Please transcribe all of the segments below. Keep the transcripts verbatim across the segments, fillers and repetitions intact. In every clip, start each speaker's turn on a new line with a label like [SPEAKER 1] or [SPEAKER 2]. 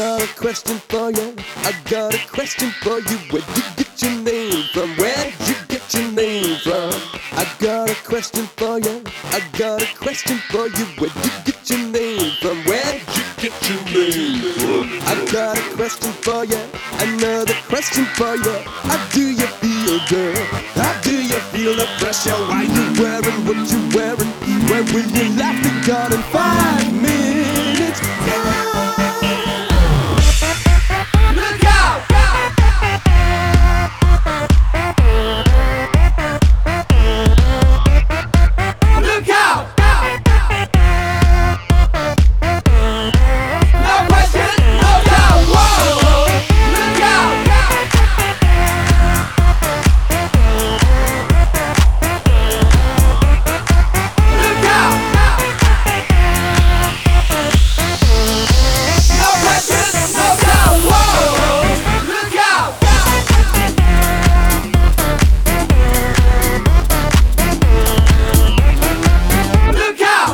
[SPEAKER 1] got a question for you. I got a question for you. Where'd you get your name from? Where'd you get your name from? I got a question for you. I got a question for you. Where'd you get your name from? Where'd you get your name from? I got a question for you. Another question for you. How do you feel, girl? How do you feel the pressure? Why you wearing what you wearing? Where will you laugh be gone in five minutes?
[SPEAKER 2] Look out! Look out! No question, no doubt. Whoa! Look out! Look out! No question, no doubt. Whoa! Look out! Look out!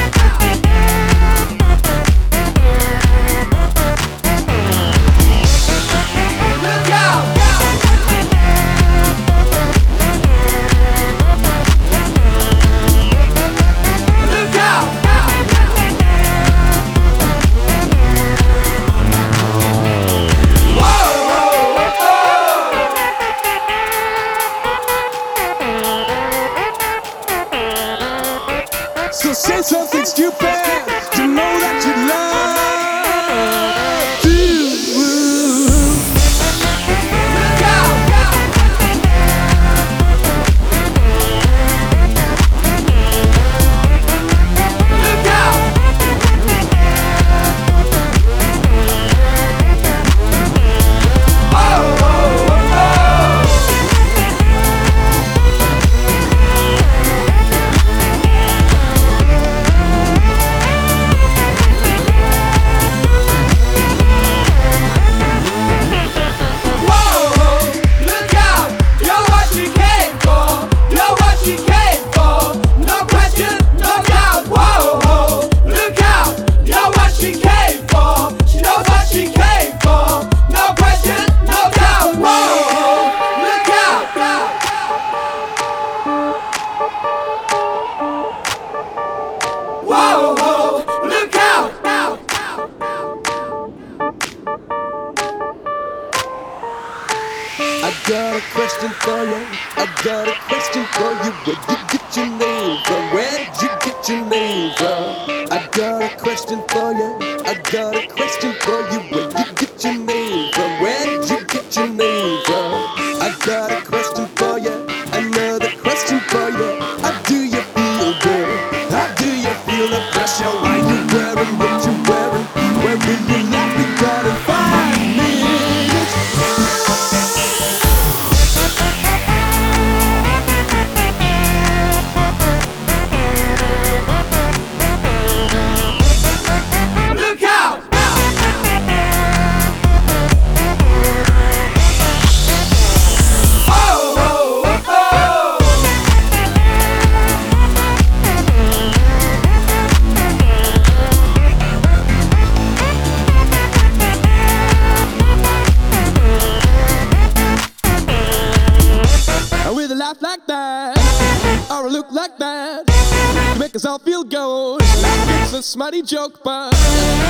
[SPEAKER 2] Look out! Look out!
[SPEAKER 1] So say something stupid to know that you love to.
[SPEAKER 2] Look out! Look out! Whoa! Look out! You're what she came for. You're what she came for. No question, no doubt. Whoa! Look out! You're what she came for. She knows what she came for. No question, no doubt. Whoa! Look out! Whoa! Look out!
[SPEAKER 1] I got a question for you. I got a question for you. Where'd you get your name from? Where'd you get your name from? I got a question for you. I got a question for you. Where'd you get your name from? Where'd you get your name from? I got a question for you. Another question for you. How do you feel, girl? How do you feel the pressure? Why you wearing what you wearing? Where will you laugh be gone in five minutes?
[SPEAKER 2] Look out! Oh, oh, oh.
[SPEAKER 1] And with a laugh like that, or a look like that, you make us all feel good. Like it's a smutty joke, but